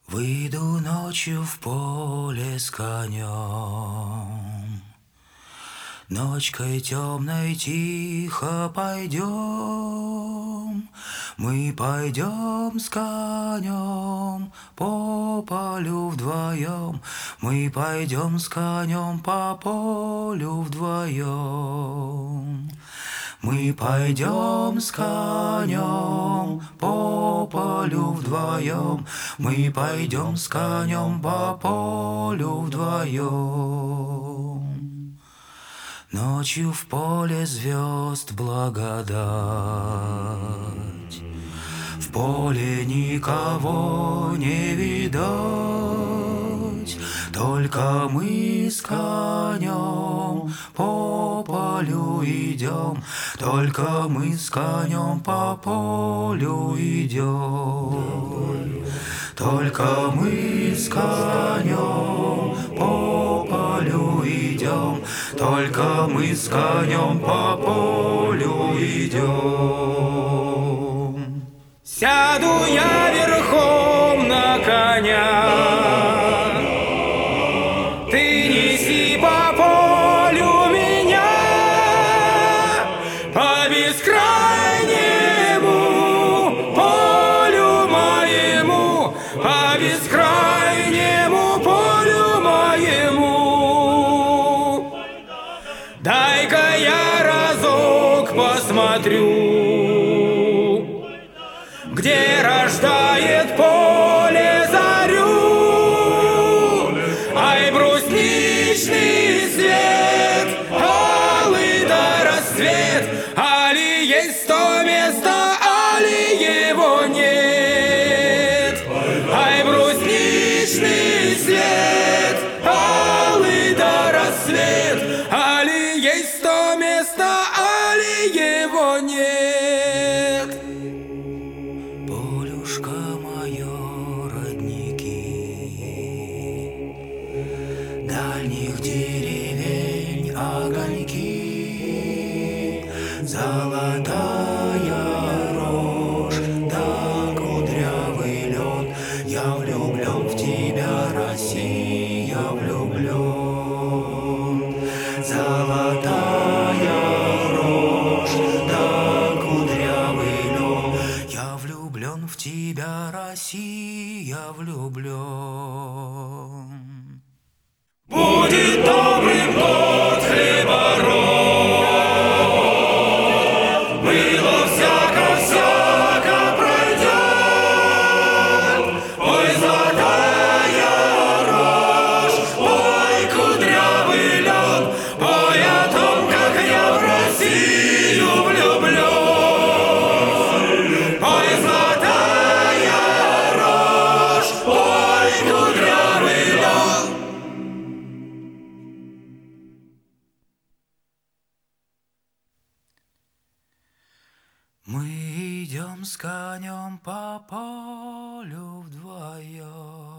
Выйду ночью в поле с конем, ночкой темной тихо пойдем. Мы пойдем с конем по полю вдвоем, мы пойдем с конем по полю вдвоем. Мы пойдем с конем по полю вдвоем, мы пойдем с конем по полю вдвоем. Ночью в поле звезд благодать, в поле никого не видать, только мы с конем по полю идем, только мы с конем по полю идем, только мы с конем по полю идем, только мы с конем по полю идем. Сяду я верхом на коня, ты неси по полю меня, по бескрайнему полю моему, по бескрайнему полю моему. Дай-ка я разок посмотрю, где рождает поле зарю. Ай, брусничный свет, алый да рассвет, али есть то место, али его нет. Ай, брусничный свет, алый да рассвет, али есть то место, али его нет. Полюшка мое, родники, дальних деревень огоньки, золотая рожь да кудрявый лед. Я влюблен в тебя, Россия, влюблен. Золотая рожь да кудрявый лед. Я влюблен в тебя, Россия, влюблен. Будет добрым год хлебород, было всяко пройдет. Ой, золотая рожь, ой, кудрявый лед, ой, о том, как я в Россию влюблен. Ой, золотая рожь, ой, кудрявый лед. Мы идем с конем по полю вдвоем.